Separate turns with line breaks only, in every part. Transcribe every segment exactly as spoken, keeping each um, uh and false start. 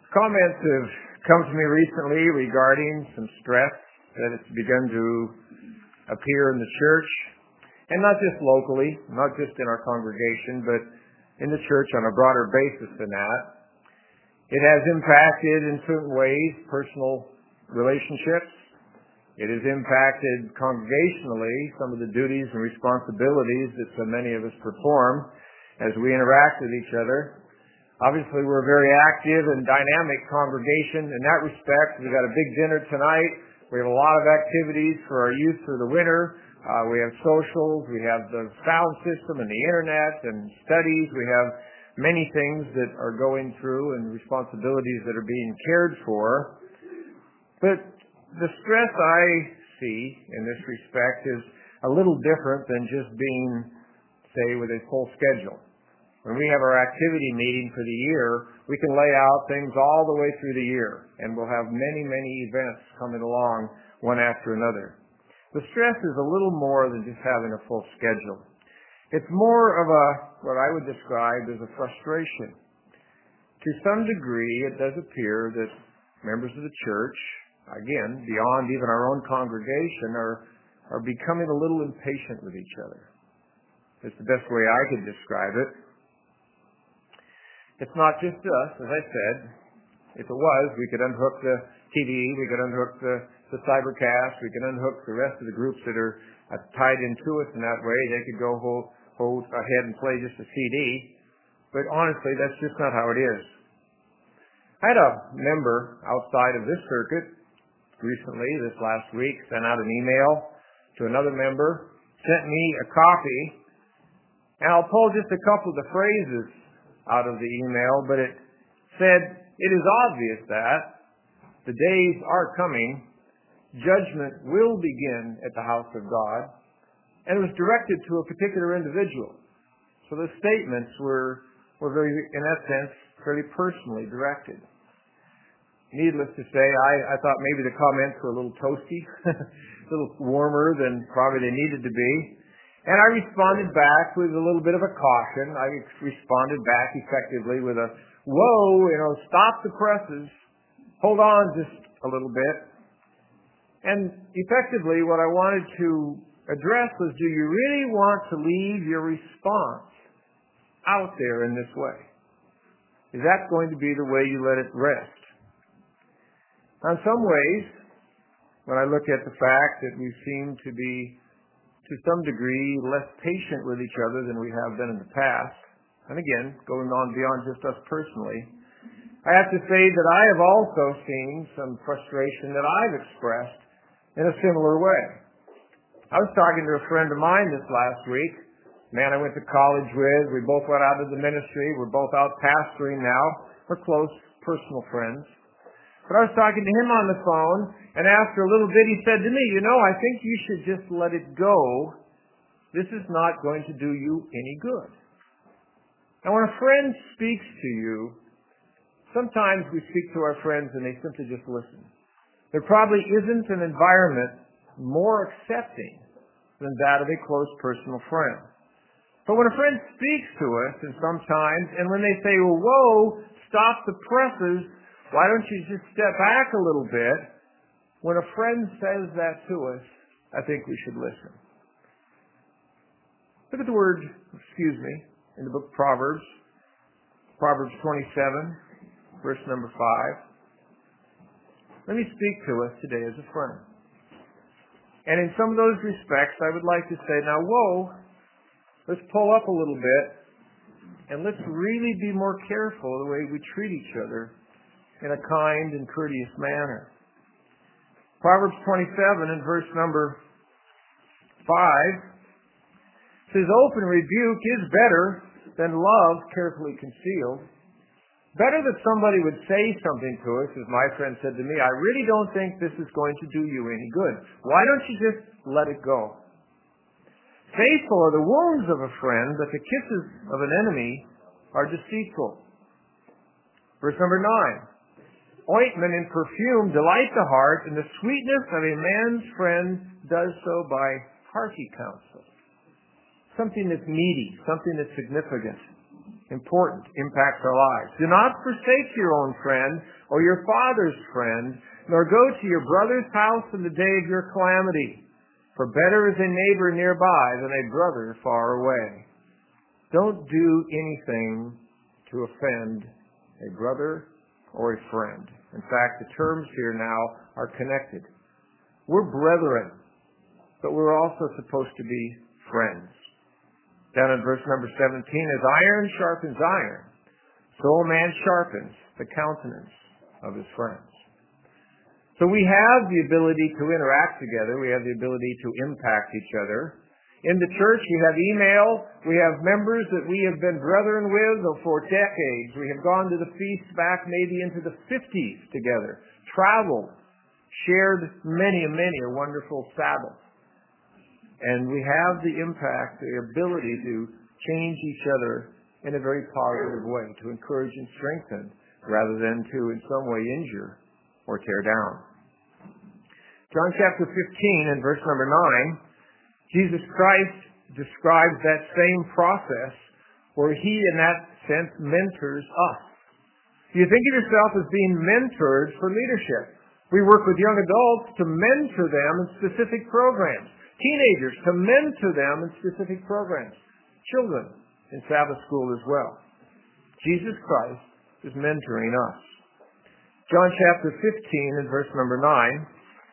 Comments have come to me recently regarding some stress that has begun to appear in the church, and not just locally, not just in our congregation, but in the church on a broader basis than that. It has impacted in certain ways personal relationships. It has impacted congregationally some of the duties and responsibilities that so many of us perform as we interact with each other. Obviously, we're a very active and dynamic congregation in that respect. We've got a big dinner tonight. We have a lot of activities for our youth for the winter. Uh, we have socials. We have the sound system and the internet and studies. We have many things that are going through and responsibilities that are being cared for. But the stress I see in this respect is a little different than just being, say, with a full schedule. When we have our activity meeting for the year, we can lay out things all the way through the year, and we'll have many, many events coming along one after another. The stress is a little more than just having a full schedule. It's more of a, what I would describe as a frustration. To some degree, it does appear that members of the church, again, beyond even our own congregation, are, are becoming a little impatient with each other. It's the best way I could describe it. It's not just us, as I said. If it was, we could unhook the T V, we could unhook the, the Cybercast, we could unhook the rest of the groups that are uh, tied into us in that way. They could go hold, hold ahead and play just a C D. But honestly, that's just not how it is. I had a member outside of this circuit recently, this last week, sent out an email to another member, sent me a copy, and I'll pull just a couple of the phrases out of the email, but it said, "It is obvious that the days are coming, judgment will begin at the house of God," and it was directed to a particular individual. So the statements were, were very, in that sense, fairly personally directed. Needless to say, I, I thought maybe the comments were a little toasty, a little warmer than probably they needed to be. And I responded back with a little bit of a caution. I responded back effectively with a, whoa, you know, stop the presses. Hold on just a little bit. And effectively what I wanted to address was, do you really want to leave your response out there in this way? Is that going to be the way you let it rest? Now, in some ways, when I look at the fact that we seem to be to some degree less patient with each other than we have been in the past, and again, going on beyond just us personally, I have to say that I have also seen some frustration that I've expressed in a similar way. I was talking to a friend of mine this last week, a man I went to college with. We both went out of the ministry. We're both out pastoring now. We're close personal friends. But I was talking to him on the phone, and after a little bit he said to me, you know, I think you should just let it go. This is not going to do you any good. Now, when a friend speaks to you, sometimes we speak to our friends and they simply just listen. There probably isn't an environment more accepting than that of a close personal friend. But when a friend speaks to us, and sometimes, and when they say, well, whoa, stop the presses, why don't you just step back a little bit? When a friend says that to us, I think we should listen. Look at the word, excuse me, in the book of Proverbs, Proverbs twenty-seven, verse number five. Let me speak to us today as a friend. And in some of those respects, I would like to say, now, whoa, let's pull up a little bit, and let's really be more careful the way we treat each other in a kind and courteous manner. Proverbs twenty-seven and verse number five says, open rebuke is better than love carefully concealed. Better that somebody would say something to us, as my friend said to me, I really don't think this is going to do you any good. Why don't you just let it go? Faithful are the wounds of a friend, but the kisses of an enemy are deceitful. Verse number nine. Ointment and perfume delight the heart, and the sweetness of a man's friend does so by hearty counsel. Something that's meaty, something that's significant. important, impacts our lives. Do not forsake your own friend or your father's friend, nor go to your brother's house in the day of your calamity. For better is a neighbor nearby than a brother far away. Don't do anything to offend a brother or a friend. In fact, the terms here now are connected. We're brethren, but we're also supposed to be friends. Down in verse number seventeen, as iron sharpens iron, so a man sharpens the countenance of his friends. So we have the ability to interact together. We have the ability to impact each other. In the church, we have email. We have members that we have been brethren with for decades. We have gone to the feast back maybe into the fifties together, traveled, shared many and many a wonderful Sabbath. And we have the impact, the ability to change each other in a very positive way, to encourage and strengthen rather than to in some way injure or tear down. John chapter fifteen and verse number nine, Jesus Christ describes that same process where he in that sense mentors us. You think of yourself as being mentored for leadership. We work with young adults to mentor them in specific programs. Teenagers to mentor them in specific programs. Children in Sabbath school as well. Jesus Christ is mentoring us. John chapter fifteen and verse number nine,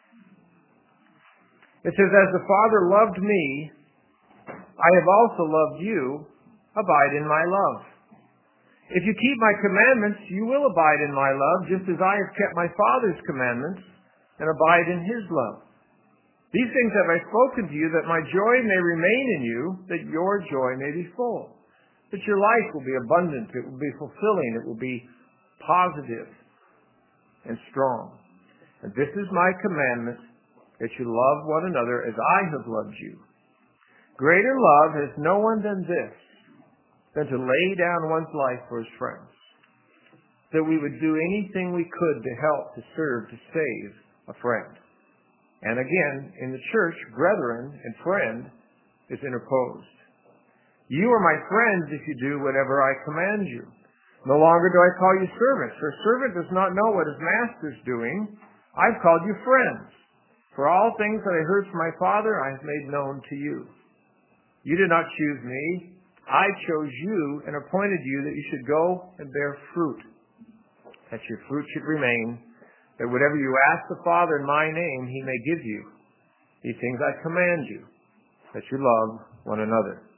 it says, as the Father loved me, I have also loved you. Abide in my love. If you keep my commandments, you will abide in my love, just as I have kept my Father's commandments and abide in his love. These things have I spoken to you, that my joy may remain in you, that your joy may be full. That your life will be abundant, it will be fulfilling, it will be positive and strong. And this is my commandment, that you love one another as I have loved you. Greater love has no one than this, than to lay down one's life for his friends. That we would do anything we could to help, to serve, to save a friend. And again, in the church, brethren and friend is interposed. You are my friends if you do whatever I command you. No longer do I call you servants, for a servant does not know what his master is doing. I've called you friends. For all things that I heard from my Father, I have made known to you. You did not choose me. I chose you and appointed you that you should go and bear fruit, that your fruit should remain, that whatever you ask the Father in my name, he may give you. These things I command you, that you love one another.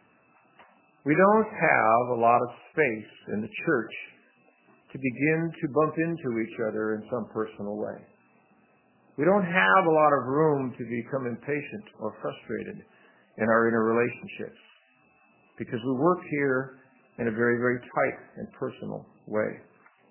We don't have a lot of space in the church to begin to bump into each other in some personal way. We don't have a lot of room to become impatient or frustrated in our interrelationships because we work here in a very, very tight and personal way.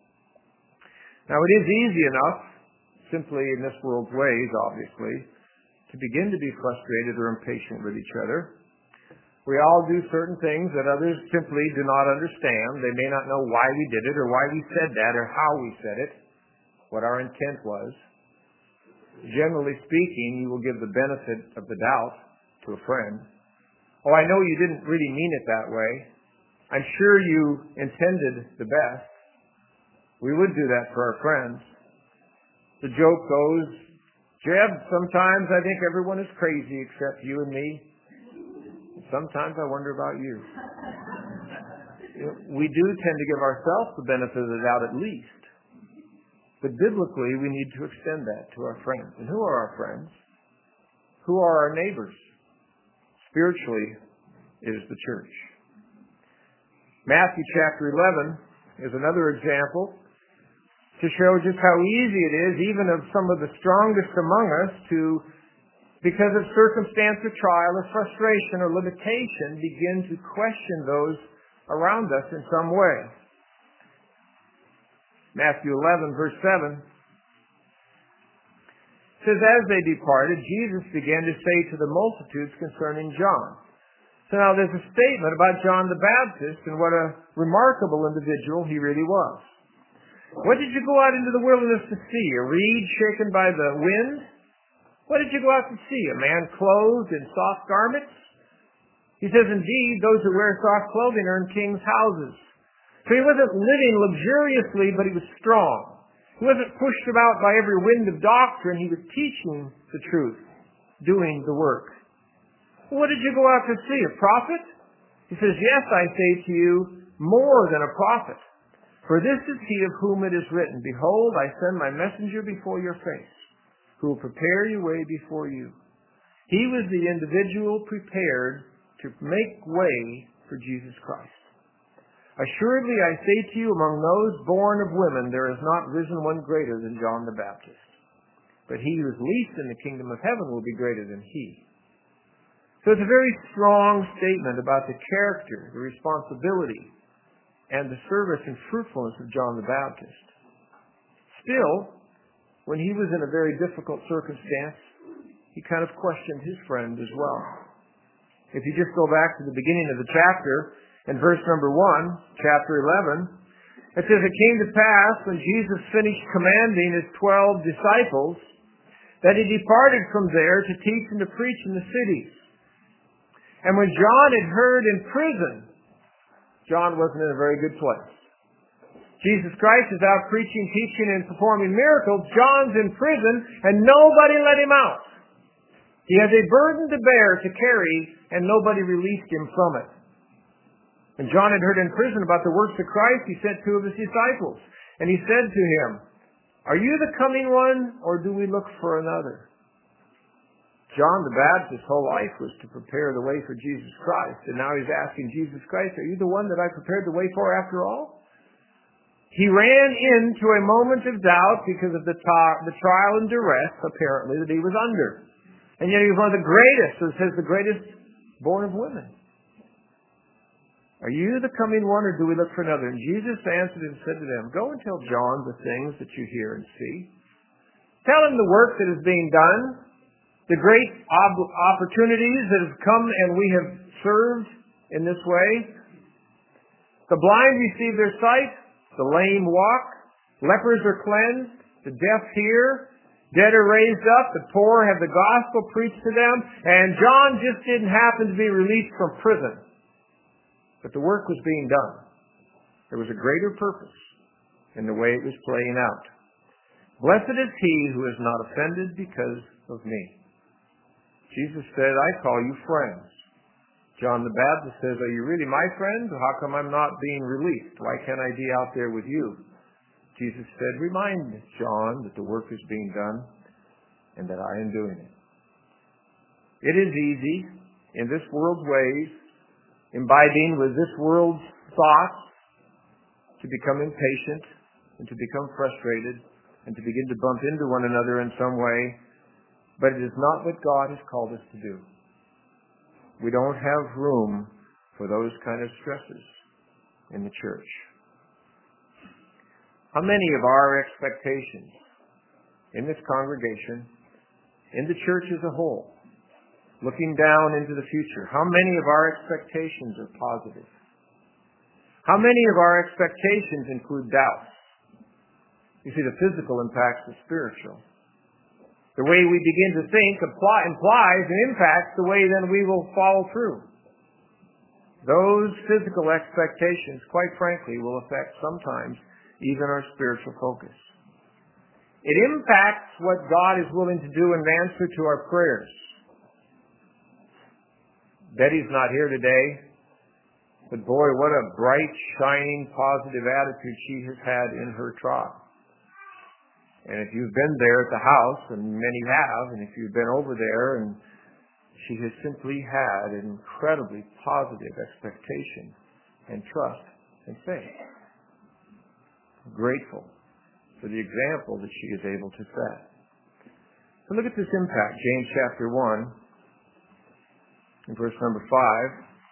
Now, it is easy enough, simply in this world's ways, obviously, to begin to be frustrated or impatient with each other. We all do certain things that others simply do not understand. They may not know why we did it or why we said that or how we said it, what our intent was. Generally speaking, you will give the benefit of the doubt to a friend. Oh, I know you didn't really mean it that way. I'm sure you intended the best. We would do that for our friends. The joke goes, Jeb, sometimes I think everyone is crazy except you and me. Sometimes I wonder about you. We do tend to give ourselves the benefit of the doubt at least. But biblically, we need to extend that to our friends. And who are our friends? Who are our neighbors? Spiritually, it is the church. Matthew chapter eleven is another example to show just how easy it is, even of some of the strongest among us, to, because of circumstance or trial or frustration or limitation, begin to question those around us in some way. Matthew eleven, verse seven says, as they departed, Jesus began to say to the multitudes concerning John. So now there's a statement about John the Baptist and what a remarkable individual he really was. What did you go out into the wilderness to see? A reed shaken by the wind? What did you go out to see? A man clothed in soft garments? He says, indeed, those who wear soft clothing are in kings' houses. So he wasn't living luxuriously, but he was strong. He wasn't pushed about by every wind of doctrine. He was teaching the truth, doing the work. Well, what did you go out to see? A prophet? He says, yes, I say to you, more than a prophet. For this is he of whom it is written, behold, I send my messenger before your face, who will prepare your way before you. He was the individual prepared to make way for Jesus Christ. Assuredly, I say to you, among those born of women, there has not risen one greater than John the Baptist. But he who is least in the kingdom of heaven will be greater than he. So it's a very strong statement about the character, the responsibility, and the service and fruitfulness of John the Baptist. Still, when he was in a very difficult circumstance, he kind of questioned his friend as well. If you just go back to the beginning of the chapter, in verse number one, chapter eleven, it says, it came to pass when Jesus finished commanding his twelve disciples that he departed from there to teach and to preach in the cities. And when John had heard in prison, John wasn't in a very good place. Jesus Christ is out preaching, teaching, and performing miracles. John's in prison, and nobody let him out. He has a burden to bear, to carry, and nobody released him from it. When John had heard in prison about the works of Christ, he sent two of his disciples. And he said to him, are you the coming one, or do we look for another? John the Baptist's whole life was to prepare the way for Jesus Christ. And now he's asking Jesus Christ, are you the one that I prepared the way for after all? He ran into a moment of doubt because of the, ta- the trial and duress, apparently, that he was under. And yet he was one of the greatest, it says the greatest born of women. Are you the coming one, or do we look for another? And Jesus answered and said to them, go and tell John the things that you hear and see. Tell him the work that is being done, the great ob- opportunities that have come and we have served in this way. The blind receive their sight, the lame walk, lepers are cleansed, the deaf hear, dead are raised up, the poor have the gospel preached to them, and John just didn't happen to be released from prison. But the work was being done. There was a greater purpose in the way it was playing out. Blessed is he who is not offended because of me. Jesus said, I call you friends. John the Baptist says, are you really my friends? How come I'm not being released? Why can't I be out there with you? Jesus said, remind John that the work is being done and that I am doing it. It is easy in this world's ways, imbibing with this world's thoughts, to become impatient and to become frustrated and to begin to bump into one another in some way. But it is not what God has called us to do. We don't have room for those kind of stresses in the church. How many of our expectations in this congregation, in the church as a whole, looking down into the future, how many of our expectations are positive? How many of our expectations include doubts? You see, the physical impacts the spiritual. The way we begin to think apply, implies and impacts the way then we will follow through. Those physical expectations, quite frankly, will affect sometimes even our spiritual focus. It impacts what God is willing to do in answer to our prayers. Betty's not here today, but boy, what a bright, shining, positive attitude she has had in her trial. And if you've been there at the house, and many have, and if you've been over there, and she has simply had an incredibly positive expectation and trust and faith. I'm grateful for the example that she is able to set. So look at this impact, James chapter one, in verse number five.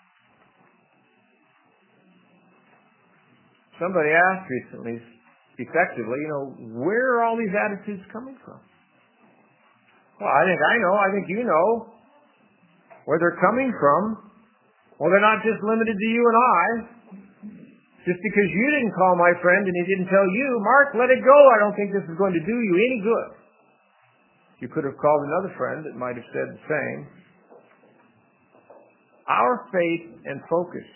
Somebody asked recently, effectively, you know, where are all these attitudes coming from? Well, I think I know, I think you know where they're coming from. Well, they're not just limited to you and I. Just because you didn't call my friend and he didn't tell you, Mark, let it go. I don't think this is going to do you any good. You could have called another friend that might have said the same. Our faith and focus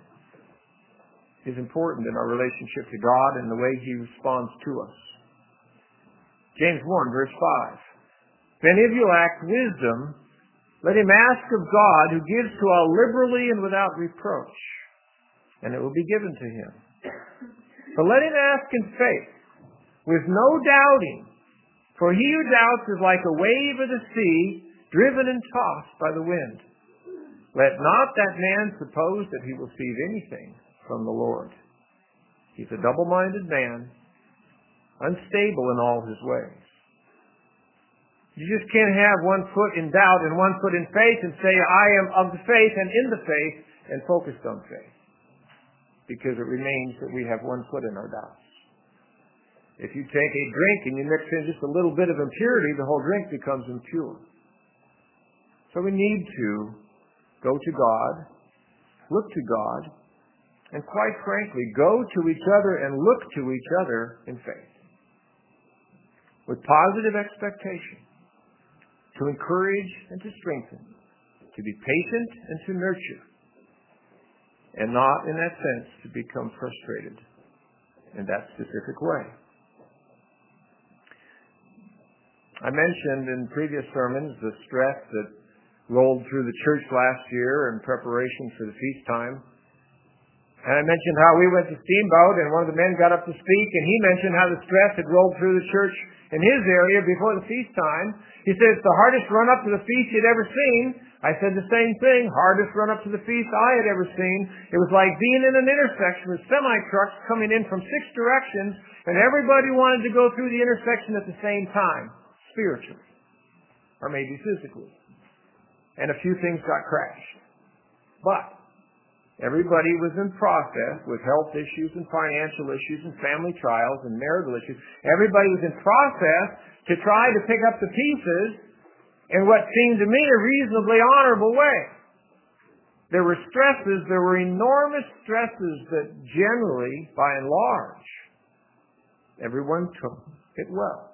is important in our relationship to God and the way He responds to us. James one, verse five. If any of you lack wisdom, let him ask of God, who gives to all liberally and without reproach, and it will be given to him. But let him ask in faith, with no doubting, for he who doubts is like a wave of the sea, driven and tossed by the wind. Let not that man suppose that he will receive anything from the Lord. He's a double-minded man, unstable in all his ways. You just can't have one foot in doubt and one foot in faith and say, I am of the faith and in the faith and focused on faith. Because it remains that we have one foot in our doubts. If you take a drink and you mix in just a little bit of impurity, the whole drink becomes impure. So we need to go to God, look to God, and quite frankly, go to each other and look to each other in faith. With positive expectation, to encourage and to strengthen, to be patient and to nurture, and not, in that sense, to become frustrated in that specific way. I mentioned in previous sermons the stress that rolled through the church last year in preparation for the feast time. And I mentioned how we went to Steamboat and one of the men got up to speak, and he mentioned how the stress had rolled through the church in his area before the feast time. He said it's the hardest run up to the feast he'd ever seen. I said the same thing, hardest run up to the feast I had ever seen. It was like being in an intersection with semi-trucks coming in from six directions, and everybody wanted to go through the intersection at the same time, spiritually, or maybe physically. And a few things got crashed. But everybody was in process with health issues and financial issues and family trials and marital issues. Everybody was in process to try to pick up the pieces in what seemed to me a reasonably honorable way. There were stresses, there were enormous stresses that generally, by and large, everyone took it well.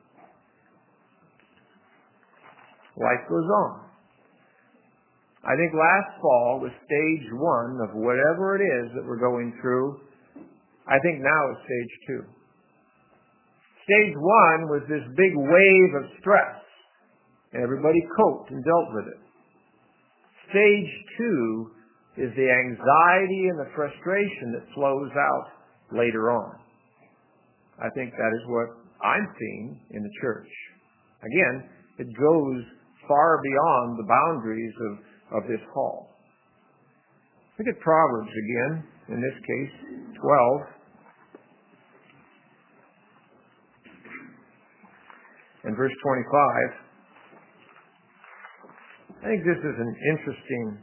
Life goes on. I think last fall was stage one of whatever it is that we're going through. I think now it's stage two. Stage one was this big wave of stress, and everybody coped and dealt with it. Stage two is the anxiety and the frustration that flows out later on. I think that is what I'm seeing in the church. Again, it goes far beyond the boundaries of of this hall. Look at Proverbs again, in this case, twelve. And verse twenty-five. I think this is an interesting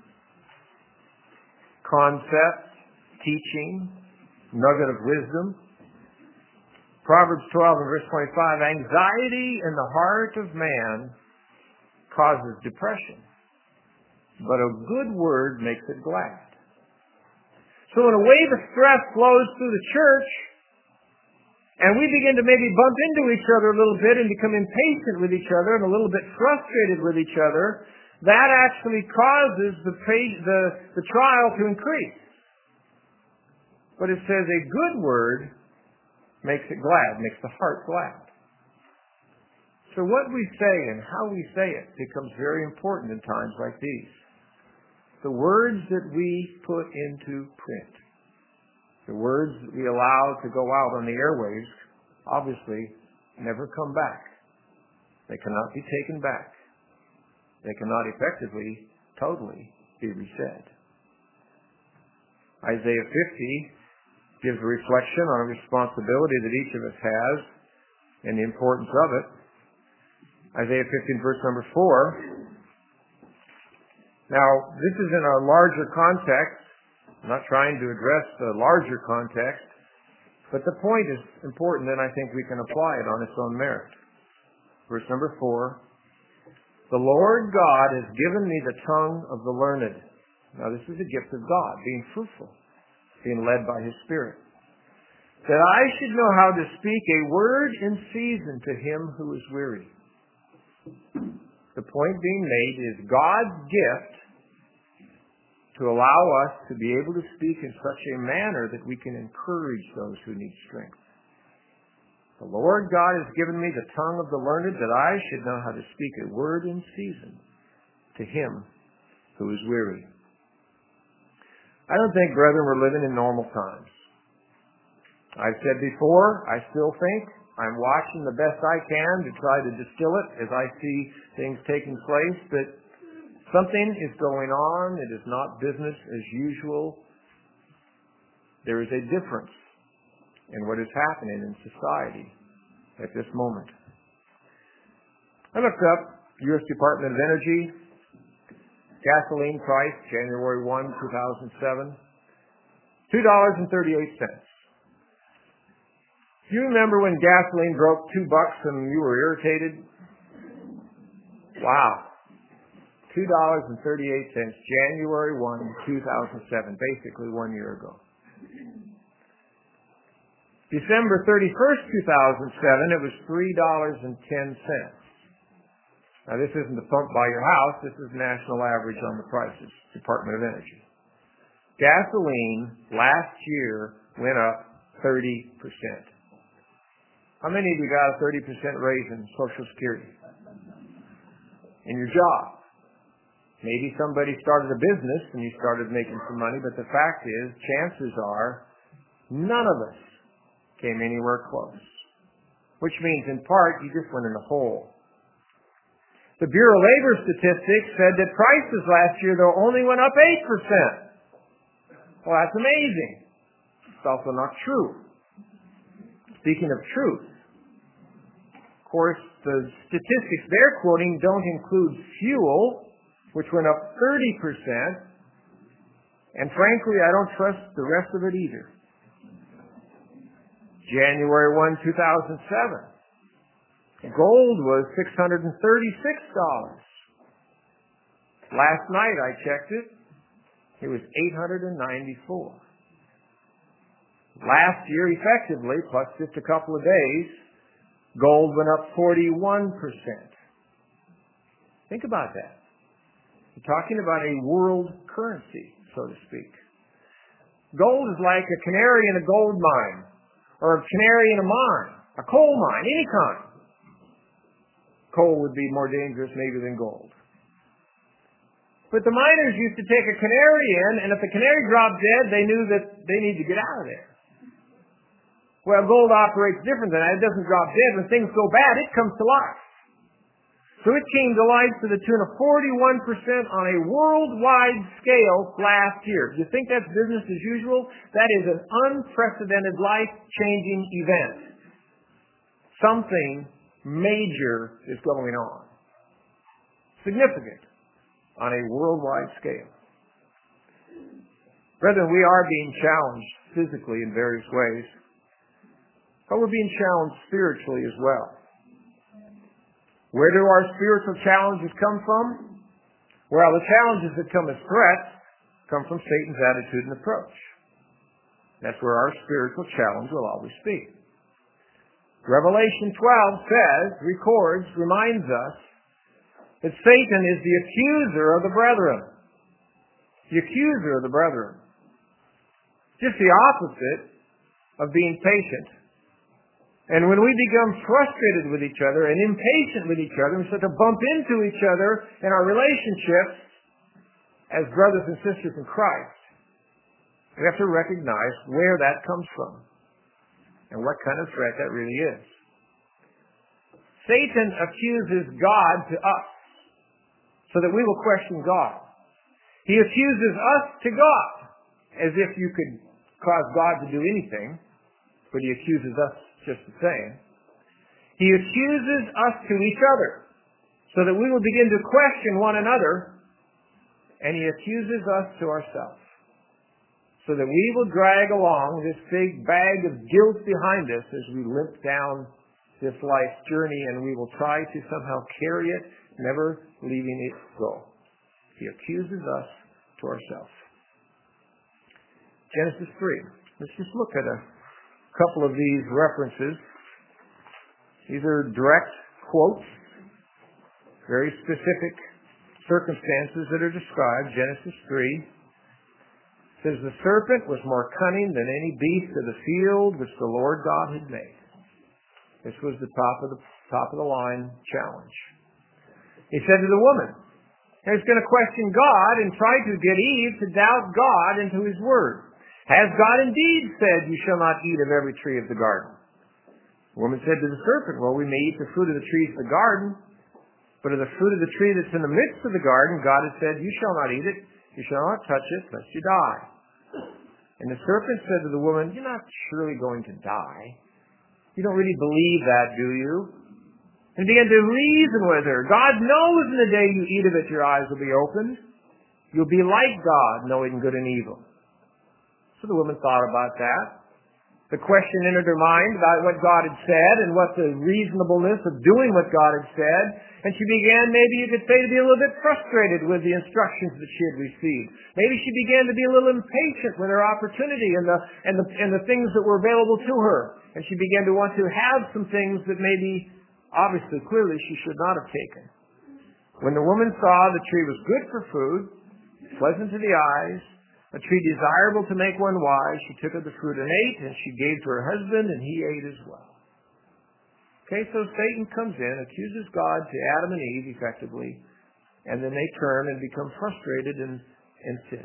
concept, teaching, nugget of wisdom. Proverbs twelve and verse twenty-five. Anxiety in the heart of man causes depression, but a good word makes it glad. So when a wave of stress flows through the church, and we begin to maybe bump into each other a little bit and become impatient with each other and a little bit frustrated with each other, that actually causes the, the, the trial to increase. But it says a good word makes it glad, makes the heart glad. So what we say and how we say it becomes very important in times like these. The words that we put into print, the words that we allow to go out on the airwaves, obviously never come back. They cannot be taken back. They cannot effectively, totally be resaid. Isaiah fifty gives a reflection on a responsibility that each of us has and the importance of it. Isaiah fifteen, verse number four. Now, this is in a larger context. I'm not trying to address the larger context, but the point is important, and I think we can apply it on its own merit. Verse number four. The Lord God has given me the tongue of the learned. Now, this is a gift of God, being fruitful, being led by His Spirit. That I should know how to speak a word in season to him who is weary. The point being made is God's gift to allow us to be able to speak in such a manner that we can encourage those who need strength. The Lord God has given me the tongue of the learned, that I should know how to speak a word in season to him who is weary. I don't think, brethren, we're living in normal times. I've said before, I still think I'm watching the best I can to try to distill it as I see things taking place, but something is going on. It is not business as usual. There is a difference in what is happening in society at this moment. I looked up U S Department of Energy, gasoline price, January first, two thousand seven, two dollars and thirty-eight cents. Do you remember when gasoline broke two bucks and you were irritated? Wow. two dollars and thirty-eight cents, January first, two thousand seven, basically one year ago. December thirty-first, two thousand seven, it was three dollars and ten cents. Now, this isn't the pump by your house. This is national average on the prices, Department of Energy. Gasoline last year went up thirty percent. How many of you got a thirty percent raise in Social Security? In your job? Maybe somebody started a business and you started making some money, but the fact is, chances are, none of us came anywhere close. Which means, in part, you just went in a hole. The Bureau of Labor Statistics said that prices last year, though, only went up eight percent. Well, that's amazing. It's also not true. Speaking of truth, of course, the statistics they're quoting don't include fuel, which went up thirty percent, and frankly, I don't trust the rest of it either. January first, two thousand seven, gold was six hundred thirty-six dollars. Last night I checked it, it was eight hundred ninety-four dollars. Last year, effectively, plus just a couple of days, gold went up forty-one percent. Think about that. You're talking about a world currency, so to speak. Gold is like a canary in a gold mine, or a canary in a mine, a coal mine, any kind. Coal would be more dangerous maybe than gold. But the miners used to take a canary in, and if the canary dropped dead, they knew that they need to get out of there. Well, gold operates different than that. It doesn't drop dead. When things go bad, it comes to life. So it came to life to the tune of forty-one percent on a worldwide scale last year. Do you think that's business as usual? That is an unprecedented, life-changing event. Something major is going on. Significant on a worldwide scale. Brethren, we are being challenged physically in various ways, but we're being challenged spiritually as well. Where do our spiritual challenges come from? Well, the challenges that come as threats come from Satan's attitude and approach. That's where our spiritual challenge will always be. Revelation twelve says, records, reminds us that Satan is the accuser of the brethren. The accuser of the brethren. Just the opposite of being patient. And when we become frustrated with each other and impatient with each other, we start to bump into each other in our relationships as brothers and sisters in Christ, we have to recognize where that comes from and what kind of threat that really is. Satan accuses God to us so that we will question God. He accuses us to God as if you could cause God to do anything, but he accuses us just the same. He accuses us to each other so that we will begin to question one another, and he accuses us to ourselves so that we will drag along this big bag of guilt behind us as we limp down this life's journey, and we will try to somehow carry it, never leaving it go. He accuses us to ourselves. Genesis three. Let's just look at a couple of these references. These are direct quotes, very specific circumstances that are described. Genesis three. says, the serpent was more cunning than any beast of the field which the Lord God had made. This was the top of the top of the line challenge. He said to the woman, he's going to question God and try to get Eve to doubt God into his word. Has God indeed said, you shall not eat of every tree of the garden? The woman said to the serpent, well, we may eat the fruit of the trees of the garden, but of the fruit of the tree that's in the midst of the garden, God has said, you shall not eat it, you shall not touch it, lest you die. And the serpent said to the woman, you're not surely going to die. You don't really believe that, do you? And began to reason with her. God knows in the day you eat of it, your eyes will be opened. You'll be like God, knowing good and evil. So the woman thought about that. The question entered her mind about what God had said and what the reasonableness of doing what God had said. And she began, maybe you could say, to be a little bit frustrated with the instructions that she had received. Maybe she began to be a little impatient with her opportunity and the, and the, and the things that were available to her. And she began to want to have some things that maybe, obviously, clearly, she should not have taken. When the woman saw the tree was good for food, pleasant to the eyes, a tree desirable to make one wise, she took of the fruit and ate, and she gave to her husband, and he ate as well. Okay, so Satan comes in, accuses God to Adam and Eve, effectively, and then they turn and become frustrated and, and sin.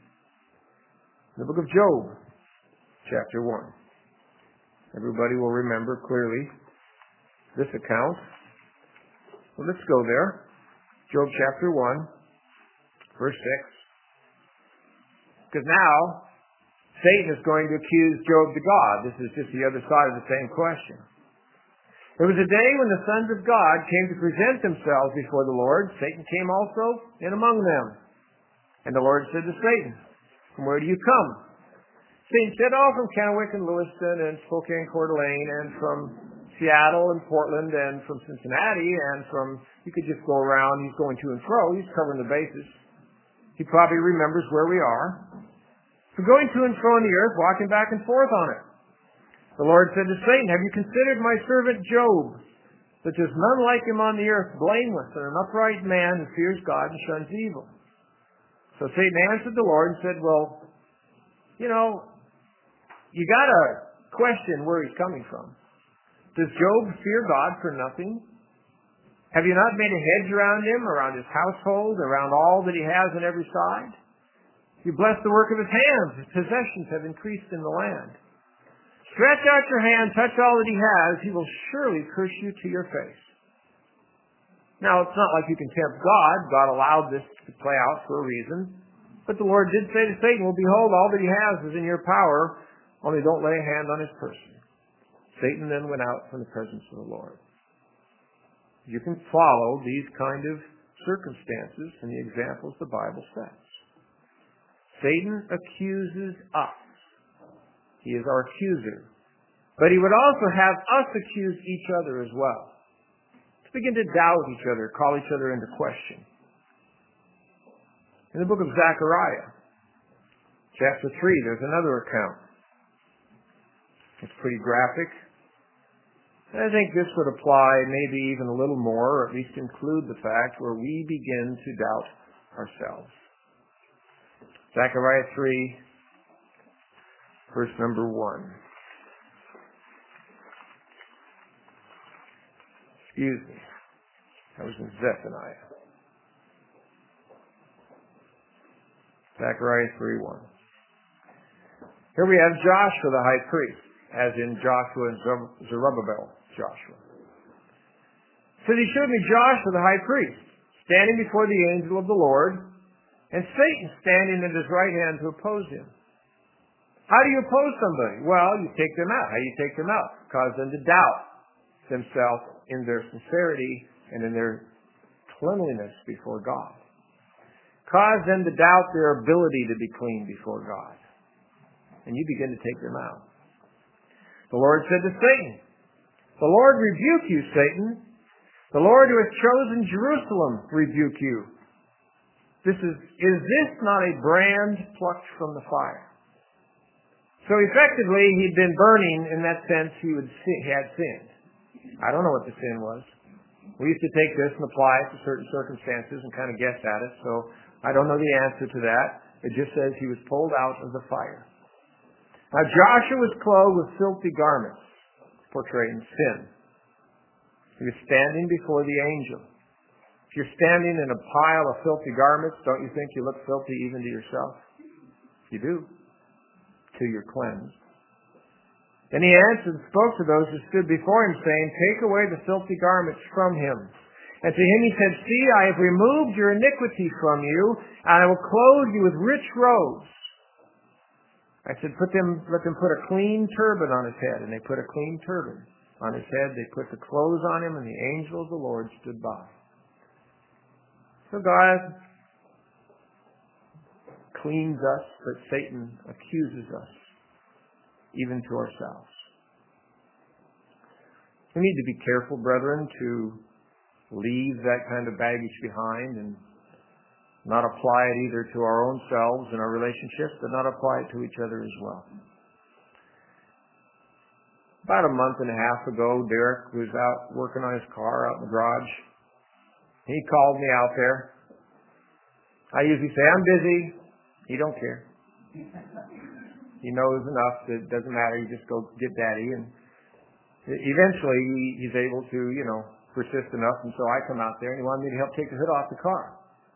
The book of Job, chapter one. Everybody will remember clearly this account. Well, let's go there. Job chapter one, verse six. Because now, Satan is going to accuse Job to God. This is just the other side of the same question. There was a day when the sons of God came to present themselves before the Lord. Satan came also in among them. And the Lord said to Satan, from where do you come? Satan said, oh, from Kennewick and Lewiston and Spokane, Coeur d'Alene, and from Seattle and Portland and from Cincinnati and from, you could just go around, he's going to and fro, he's covering the bases. He probably remembers where we are. So going to and fro on the earth, walking back and forth on it. The Lord said to Satan, have you considered my servant Job, that there's none like him on the earth, blameless and an upright man who fears God and shuns evil? So Satan answered the Lord and said, well, you know, you got to question where he's coming from. Does Job fear God for nothing? Have you not made a hedge around him, around his household, around all that he has on every side? You bless the work of his hands. His possessions have increased in the land. Stretch out your hand, touch all that he has. He will surely curse you to your face. Now, it's not like you can tempt God. God allowed this to play out for a reason. But the Lord did say to Satan, well, behold, all that he has is in your power, only don't lay a hand on his person. Satan then went out from the presence of the Lord. You can follow these kind of circumstances and the examples the Bible sets. Satan accuses us. He is our accuser. But he would also have us accuse each other as well. To begin to doubt each other, call each other into question. In the book of Zechariah, chapter three, there's another account. It's pretty graphic. And I think this would apply maybe even a little more, or at least include the fact where we begin to doubt ourselves. Zechariah three, verse number one. Excuse me. I was in Zephaniah. Zechariah three one. Here we have Joshua the high priest, as in Joshua and Zerubbabel, Joshua. So he showed me Joshua the high priest, standing before the angel of the Lord, and Satan standing at his right hand to oppose him. How do you oppose somebody? Well, you take them out. How do you take them out? Cause them to doubt themselves in their sincerity and in their cleanliness before God. Cause them to doubt their ability to be clean before God. And you begin to take them out. The Lord said to Satan, the Lord rebuke you, Satan. The Lord who has chosen Jerusalem rebuke you. This is, is this not a brand plucked from the fire? So effectively, he'd been burning. In that sense, he, would sin, he had sinned. I don't know what the sin was. We used to take this and apply it to certain circumstances and kind of guess at it, so I don't know the answer to that. It just says he was pulled out of the fire. Now Joshua was clothed with filthy garments, portraying sin. He was standing before the angel. If you're standing in a pile of filthy garments, don't you think you look filthy even to yourself? You do, till you're cleansed. Then he answered and spoke to those who stood before him, saying, take away the filthy garments from him. And to him he said, see, I have removed your iniquity from you, and I will clothe you with rich robes. I said, put them, let them put a clean turban on his head. And they put a clean turban on his head. They put the clothes on him, and the angel of the Lord stood by. So God cleans us, but Satan accuses us, even to ourselves. We need to be careful, brethren, to leave that kind of baggage behind and not apply it either to our own selves and our relationships, but not apply it to each other as well. About a month and a half ago, Derek was out working on his car out in the garage. He called me out there. I usually say, I'm busy. He don't care. He knows enough that it doesn't matter. You just go get daddy. And eventually he's able to, you know, persist enough. And so I come out there and he wanted me to help take the hood off the car.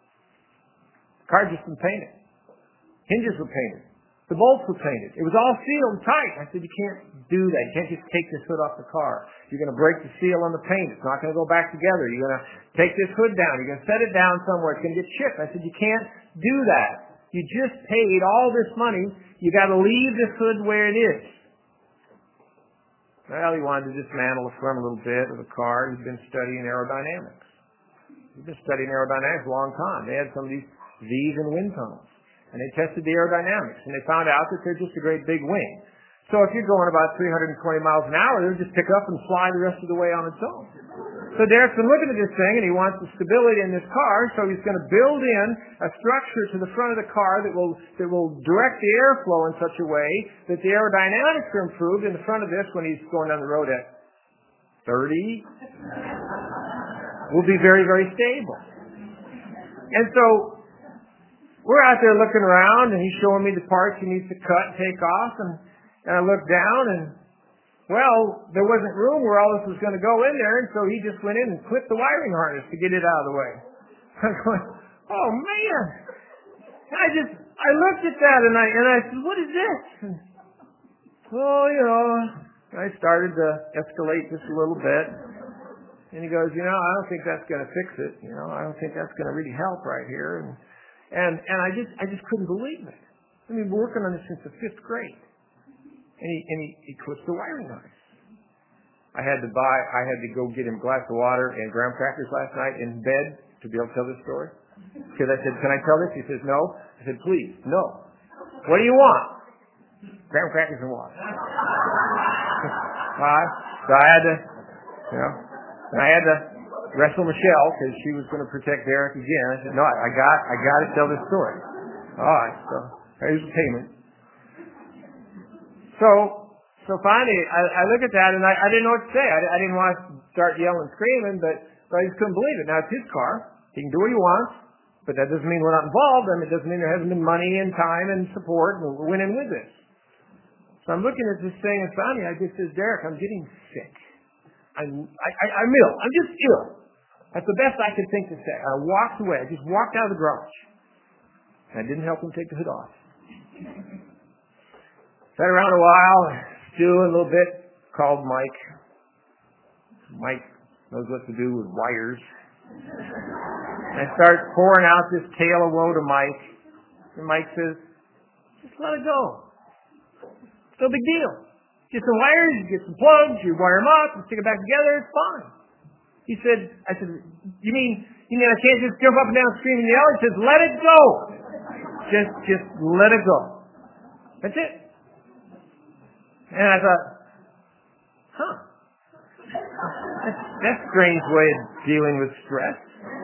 The car had just been painted. Hinges were painted. The bolts were painted. It was all sealed tight. I said, you can't do that. You can't just take this hood off the car. You're going to break the seal on the paint. It's not going to go back together. You're going to take this hood down. You're going to set it down somewhere. It's going to get chipped. I said, you can't do that. You just paid all this money. You got to leave this hood where it is. Well, he wanted to dismantle the front a little bit of the car. He's been studying aerodynamics. He's been studying aerodynamics a long time. They had some of these V's and wind tunnels. And they tested the aerodynamics. And they found out that they're just a great big wing. So if you're going about three hundred twenty miles an hour, it'll just pick up and fly the rest of the way on its own. So Derek's been looking at this thing, and he wants the stability in this car, so he's going to build in a structure to the front of the car that will that will direct the airflow in such a way that the aerodynamics are improved in the front of this when he's going down the road at thirty. Will be very, very stable. And so we're out there looking around, and he's showing me the parts he needs to cut and take off, and, and I look down, and well, there wasn't room where all this was going to go in there, and so he just went in and clipped the wiring harness to get it out of the way. I'm going, oh man! I just, I looked at that and I, and I said, what is this? And, well, you know, I started to escalate just a little bit. And he goes, you know, I don't think that's going to fix it. You know, I don't think that's going to really help right here. And, and, and I just, I just couldn't believe it. I mean, we're working on this since the fifth grade. And he, and he, he clipped the wiring harness. I had to buy, I had to go get him a glass of water and graham crackers last night in bed to be able to tell this story. Because I said, can I tell this? He says, no. I said, please, no. What do you want? Graham crackers and water. uh, so I had to, you know, and I had to wrestle Michelle because she was going to protect Derek again. I said, no, I, I got, I got to tell this story. All right, so here's the payment. So, so finally, I, I look at that and I, I didn't know what to say. I, I didn't want to start yelling and screaming, but, but I just couldn't believe it. Now it's his car. He can do what he wants, but that doesn't mean we're not involved. I mean, it doesn't mean there hasn't been money and time and support, and we're winning with this. So I'm looking at this thing, and finally I just says, Derek, I'm getting sick. I'm, I, I, I'm ill. I'm just ill. That's the best I could think to say. I walked away. I just walked out of the garage. And I didn't help him take the hood off. Sat around a while, stewing a little bit, called Mike. Mike knows what to do with wires. I start pouring out this tale of woe to Mike. And Mike says, just let it go. It's no big deal. Get some wires, you get some plugs, you wire them up, and stick it back together, it's fine. He said, I said, you mean, you mean I can't just jump up and down, scream and yell? He says, let it go. Just, just let it go. That's it. And I thought, huh, that's, that's a strange way of dealing with stress.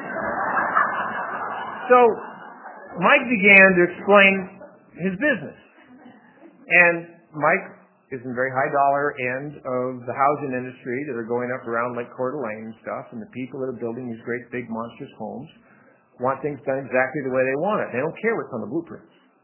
So Mike began to explain his business. And Mike is in the very high dollar end of the housing industry that are going up around like Coeur d'Alene and stuff, and the people that are building these great big monstrous homes want things done exactly the way they want it. They don't care what's on the blueprints.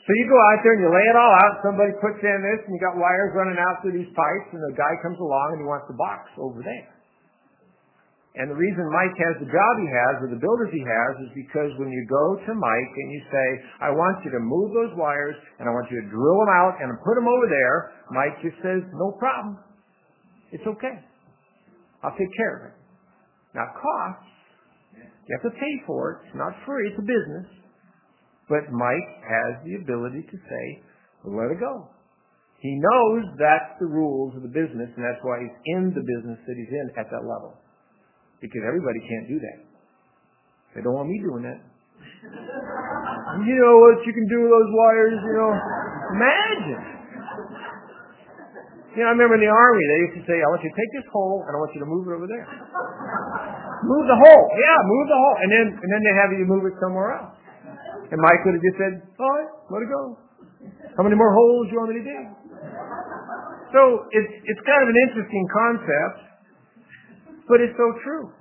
So you go out there and you lay it all out. Somebody puts in this, and you got wires running out through these pipes, and the guy comes along and he wants the box over there. And the reason Mike has the job he has, or the builders he has, is because when you go to Mike and you say, I want you to move those wires, and I want you to drill them out and put them over there, Mike just says, no problem. It's okay. I'll take care of it. Now, costs, you have to pay for it. It's not free. It's a business. But Mike has the ability to say, let it go. He knows that's the rules of the business, and that's why he's in the business that he's in at that level. Because everybody can't do that. They don't want me doing that. You know what you can do with those wires, you know. Imagine. You know, I remember in the Army, they used to say, I want you to take this hole, and I want you to move it over there. Move the hole. Yeah, move the hole. And then and then they have you move it somewhere else. And Mike would have just said, all right, let it go. How many more holes do you want me to dig? So it's it's kind of an interesting concept. But it's so true.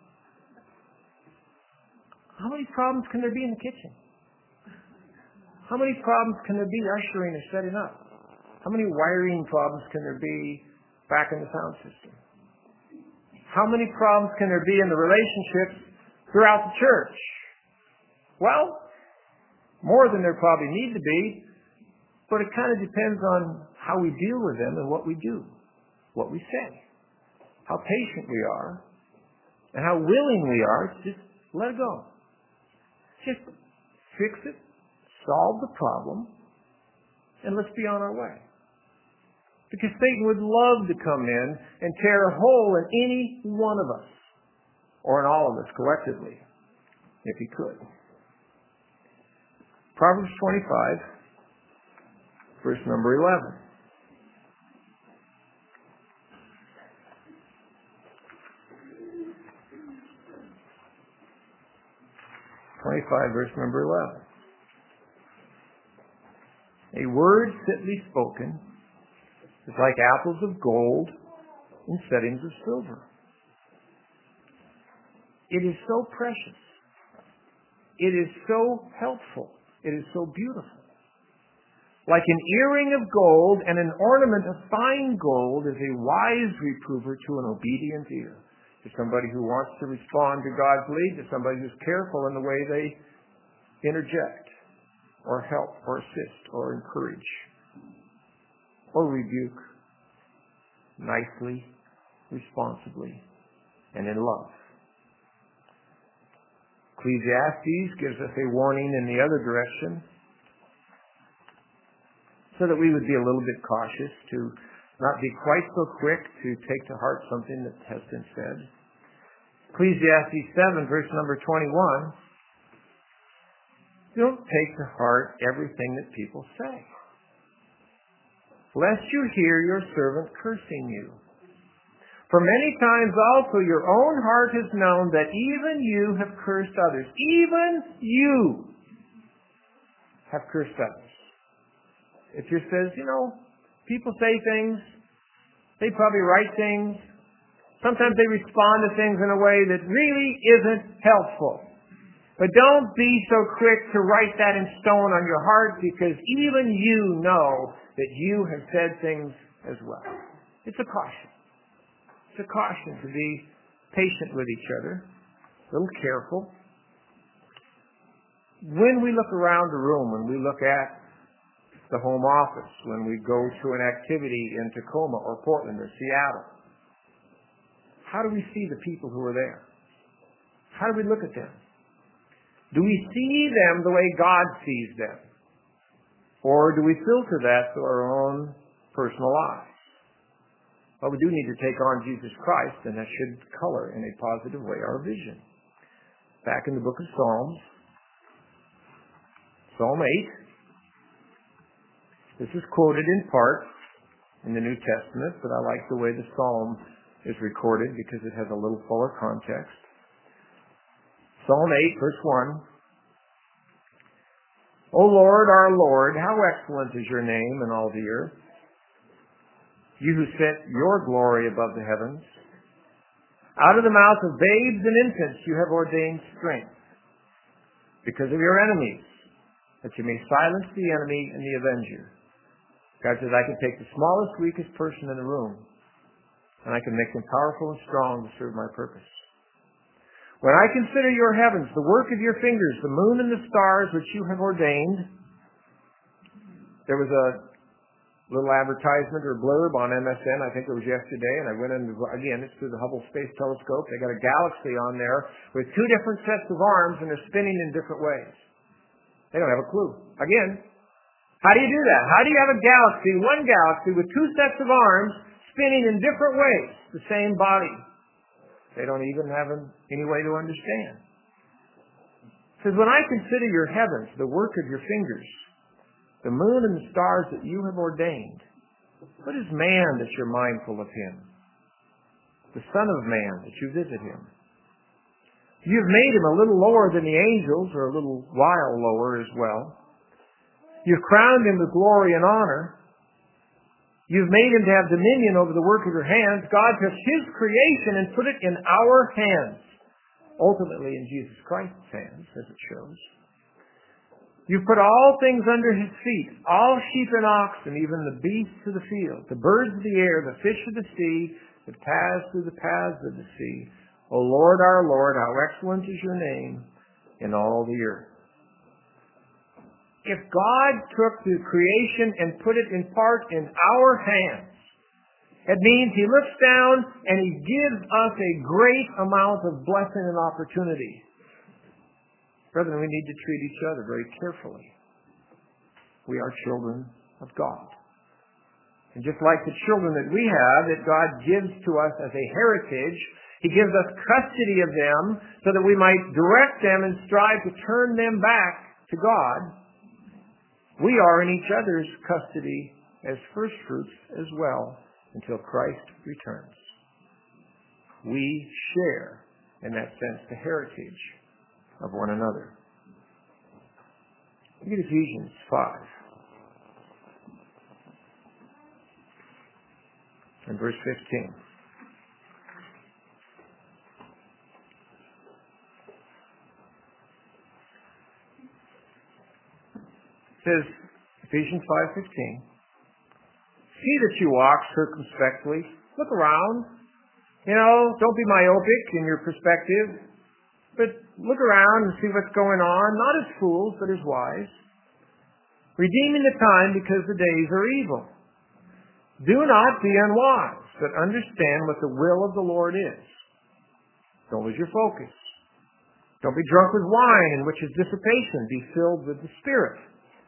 How many problems can there be in the kitchen? How many problems can there be ushering or setting up? How many wiring problems can there be back in the sound system? How many problems can there be in the relationships throughout the church? Well, more than there probably need to be, but it kind of depends on how we deal with them and what we do, what we say. How patient we are, and how willing we are to just let it go. Just fix it, solve the problem, and let's be on our way. Because Satan would love to come in and tear a hole in any one of us, or in all of us collectively, if he could. Proverbs twenty-five, verse number eleven. twenty-five, verse number eleven. A word fitly spoken is like apples of gold in settings of silver. It is so precious. It is so helpful. It is so beautiful. Like an earring of gold and an ornament of fine gold is a wise reprover to an obedient ear. To somebody who wants to respond to God's lead, to somebody who's careful in the way they interject, or help, or assist, or encourage, or rebuke, nicely, responsibly, and in love. Ecclesiastes gives us a warning in the other direction, so that we would be a little bit cautious to not be quite so quick to take to heart something that has been said. Ecclesiastes seven, verse number twenty-one. Don't take to heart everything that people say, lest you hear your servant cursing you. For many times also your own heart has known that even you have cursed others. Even you have cursed others. It just says, you know, people say things, they probably write things, sometimes they respond to things in a way that really isn't helpful. But don't be so quick to write that in stone on your heart, because even you know that you have said things as well. It's a caution. It's a caution to be patient with each other, a little careful. When we look around the room, when we look at the home office, when we go to an activity in Tacoma or Portland or Seattle, how do we see the people who are there? How do we look at them? Do we see them the way God sees them? Or do we filter that through our own personal eyes? Well, we do need to take on Jesus Christ, and that should color in a positive way our vision. Back in the book of Psalms, Psalm eight. This is quoted in part in the New Testament, but I like the way the Psalm is recorded because it has a little fuller context. Psalm eight, verse one. O Lord, our Lord, how excellent is your name in all the earth. You who set your glory above the heavens. Out of the mouth of babes and infants you have ordained strength. Because of your enemies, that you may silence the enemy and the avenger. God says, I can take the smallest, weakest person in the room, and I can make them powerful and strong to serve my purpose. When I consider your heavens, the work of your fingers, the moon and the stars which you have ordained. There was a little advertisement or blurb on M S N, I think it was yesterday, and I went in, again, it's through the Hubble Space Telescope. They got a galaxy on there with two different sets of arms, and they're spinning in different ways. They don't have a clue. Again, how do you do that? How do you have a galaxy, one galaxy, with two sets of arms spinning in different ways, the same body? They don't even have any way to understand. It says, when I consider your heavens, the work of your fingers, the moon and the stars that you have ordained, what is man that you're mindful of him? The Son of Man that you visit him. You've made him a little lower than the angels, or a little while lower as well. You've crowned him with glory and honor. You've made him to have dominion over the work of your hands. God took his creation and put it in our hands, ultimately in Jesus Christ's hands, as it shows. You've put all things under his feet, all sheep and oxen, even the beasts of the field, the birds of the air, the fish of the sea, that pass through the paths of the sea. O Lord, our Lord, how excellent is your name in all the earth. If God took the creation and put it in part in our hands, it means he looks down and he gives us a great amount of blessing and opportunity. Brethren, we need to treat each other very carefully. We are children of God. And just like the children that we have, that God gives to us as a heritage, he gives us custody of them so that we might direct them and strive to turn them back to God. We are in each other's custody as first fruits as well until Christ returns. We share, in that sense, the heritage of one another. Look at Ephesians five. And verse fifteen. It says, Ephesians five fifteen, see that you walk circumspectly. Look around. You know, don't be myopic in your perspective, but look around and see what's going on, not as fools, but as wise, redeeming the time because the days are evil. Do not be unwise, but understand what the will of the Lord is. Don't lose your focus. Don't be drunk with wine, in which is dissipation. Be filled with the Spirit,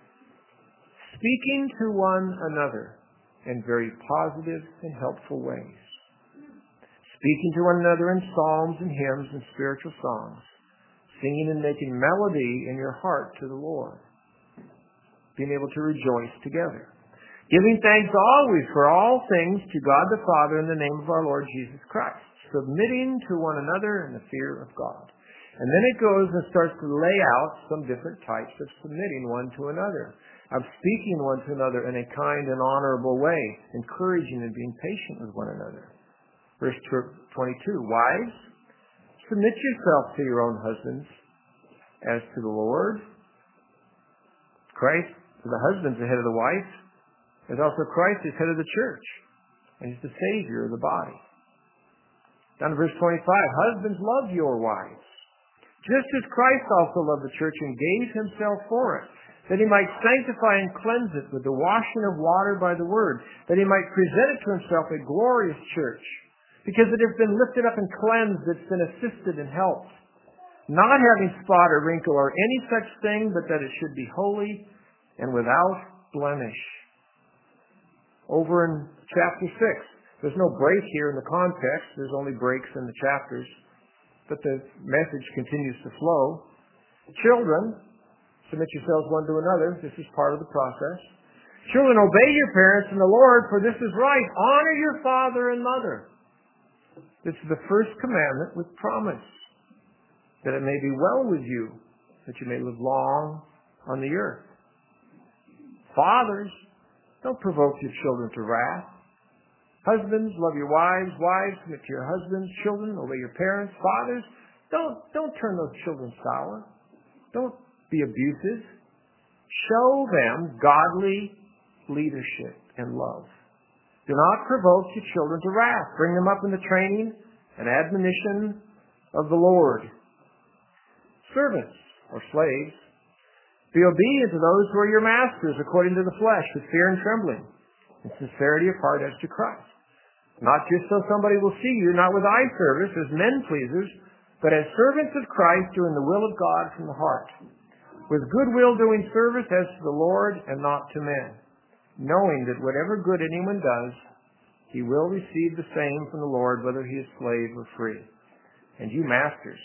speaking to one another in very positive and helpful ways, speaking to one another in psalms and hymns and spiritual songs, singing and making melody in your heart to the Lord, being able to rejoice together, giving thanks always for all things to God the Father in the name of our Lord Jesus Christ, submitting to one another in the fear of God. And then it goes and starts to lay out some different types of submitting one to another, of speaking one to another in a kind and honorable way, encouraging and being patient with one another. Verse twenty-two, wives, submit yourself to your own husbands as to the Lord. Christ, the husband's the head of the wife, as also Christ is head of the church, and he's the Savior of the body. Down to verse twenty-five, husbands, love your wives, just as Christ also loved the church and gave himself for it, that he might sanctify and cleanse it with the washing of water by the word, that he might present it to himself a glorious church, because it has been lifted up and cleansed, it's been assisted and helped, not having spot or wrinkle or any such thing, but that it should be holy and without blemish. Over in chapter six, there's no break here in the context, there's only breaks in the chapters, but the message continues to flow. Children, submit yourselves one to another. This is part of the process. Children, obey your parents in the Lord, for this is right. Honor your father and mother. This is the first commandment with promise, that it may be well with you, that you may live long on the earth. Fathers, don't provoke your children to wrath. Husbands, love your wives. Wives, submit to your husbands. Children, obey your parents. Fathers, don't, don't turn those children sour. Don't be abusive. show them godly leadership and love. Do not provoke your children to wrath. Bring them up in the training and admonition of the Lord. Servants or slaves, be obedient to those who are your masters according to the flesh, with fear and trembling, and sincerity of heart as to Christ. Not just so somebody will see you, not with eye service as men pleasers, but as servants of Christ doing the will of God from the heart, with goodwill doing service as to the Lord and not to men, knowing that whatever good anyone does, he will receive the same from the Lord, whether he is slave or free. And you masters,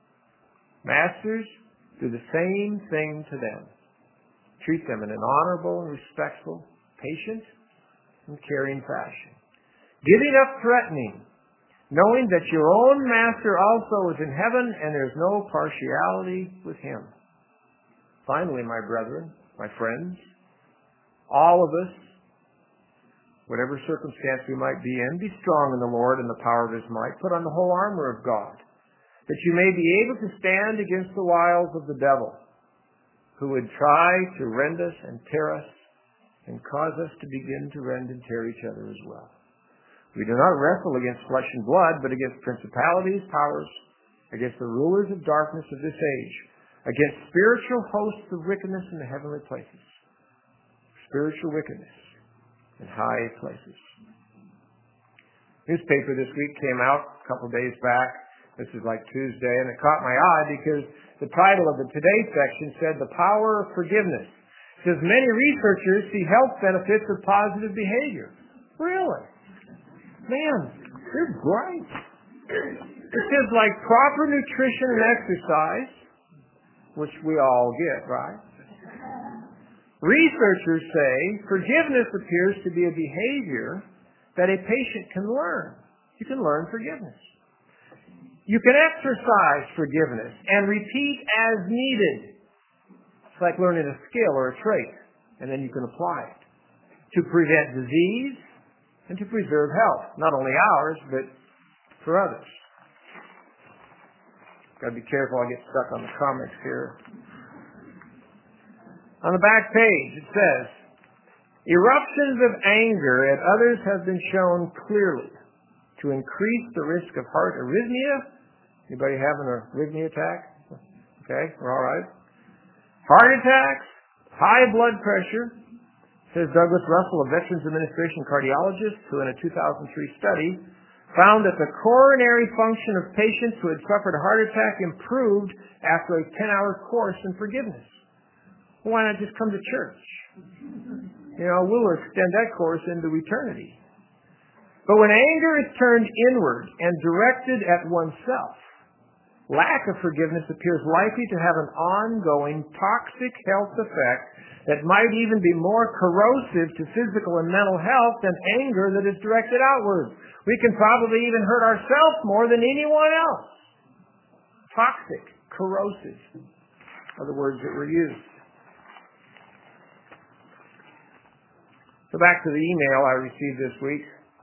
masters, do the same thing to them. Treat them in an honorable and respectful, patient, and caring fashion, giving up threatening, knowing that your own master also is in heaven and there is no partiality with him. Finally, my brethren, my friends, all of us, whatever circumstance we might be in, be strong in the Lord and the power of his might. Put on the whole armor of God, that you may be able to stand against the wiles of the devil, who would try to rend us and tear us and cause us to begin to rend and tear each other as well. We do not wrestle against flesh and blood, but against principalities, powers, against the rulers of darkness of this age, against spiritual hosts of wickedness in the heavenly places. Spiritual wickedness in high places. Newspaper this week came out a couple days back. This is like Tuesday, and it caught my eye because the title of the Today section said, "The Power of Forgiveness." It says, many researchers see health benefits of positive behavior. Really? Man, they're bright. It says, like proper nutrition and exercise, which we all get, right? Researchers say forgiveness appears to be a behavior that a patient can learn. You can learn forgiveness. You can exercise forgiveness and repeat as needed. It's like learning a skill or a trait, and then you can apply it to prevent disease and to preserve health, not only ours, but for others. Got to be careful, I get stuck on the comics here. On the back page, it says, eruptions of anger at others have been shown clearly to increase the risk of heart arrhythmia. Anybody having a arrhythmia attack? Okay, we're all right. Heart attacks, high blood pressure, says Douglas Russell, a Veterans Administration cardiologist, who in a two thousand three study found that the coronary function of patients who had suffered a heart attack improved after a ten-hour course in forgiveness. Well, why not just come to church? You know, we'll extend that course into eternity. But when anger is turned inward and directed at oneself, lack of forgiveness appears likely to have an ongoing toxic health effect that might even be more corrosive to physical and mental health than anger that is directed outward. We can probably even hurt ourselves more than anyone else. Toxic, corrosive are the words that were used. So back to the email I received this week.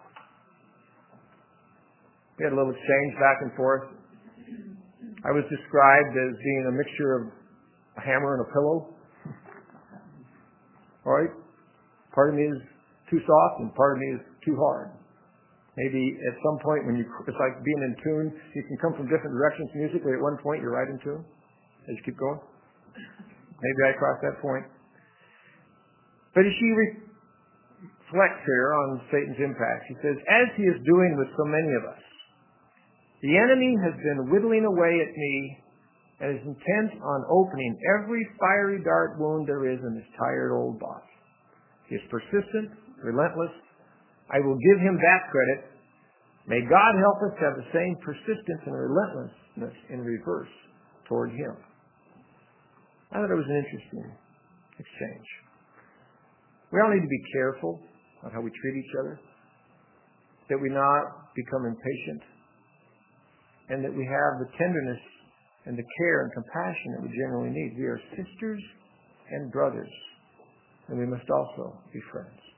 We had a little exchange back and forth. I was described as being a mixture of a hammer and a pillow. All right? Part of me is too soft and part of me is too hard. Maybe at some point when you, it's like being in tune, you can come from different directions musically. At one point you're right in tune as you keep going. Maybe I crossed that point. But as she reflects here on Satan's impact, she says, as he is doing with so many of us, the enemy has been whittling away at me and is intent on opening every fiery dart wound there is in this tired old body. He is persistent, relentless. I will give him that credit. May God help us to have the same persistence and relentlessness in reverse toward him. I thought it was an interesting exchange. We all need to be careful on how we treat each other, that we not become impatient, and that we have the tenderness and the care and compassion that we generally need. We are sisters and brothers, and we must also be friends.